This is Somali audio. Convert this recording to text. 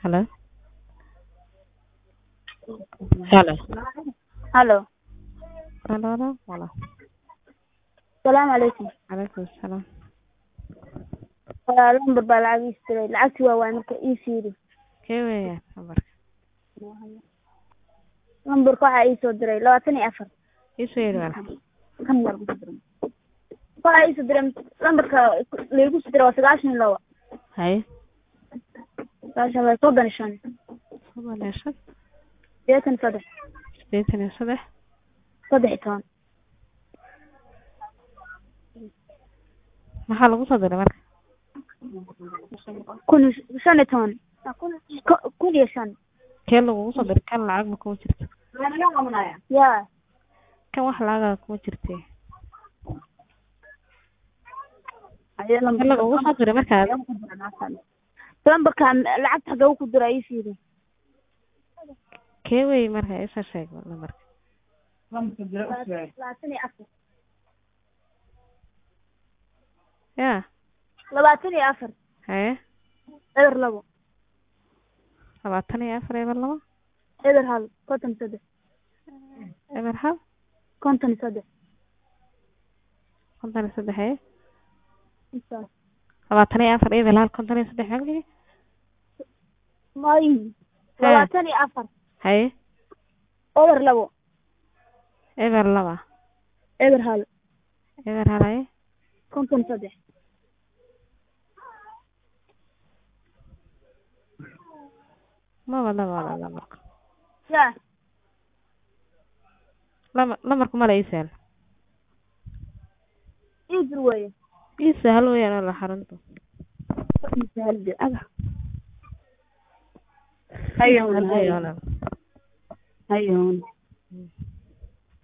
Hello. Hello. Hello. Hello. Hello. السلام عليكم. عليكم السلام. لمبر baa lacag ii diray lacagtii waa waay marka ii fiiri Kee weeyaan lambarka? lambarka waxaa ii soo diray 24 Ii soo yeedhi walaal. kan yar waxaa ii soo diray lambarka laygu soo diray waa 92 Haye. 95 85 83 83 13 maxaa lagu soo diray marka? 15 kun iyo 5 Kee lagu soo diray kan lacag ma kuma jirto? yaa Kan wax lacag kuma jirto. lambarka Kan lagu soo diray marka lambarka lacagta xagee ku diray ii fiiri kee weey marka isa sheeg lambarka. 24 Ya. 24 Haye. eber 2 24 eber 2 eber 1 53 eber 1 53 53 haye. intaas 24 eber 1 53 xagee? maayin 24 haye. eber 2 eber 2 eber 1 eber 1 haye. 53 ma wada lambarka. yaa lambarka ma la ii sahal. ii dir weeye ii sahal weeyaan la xarunta. hayo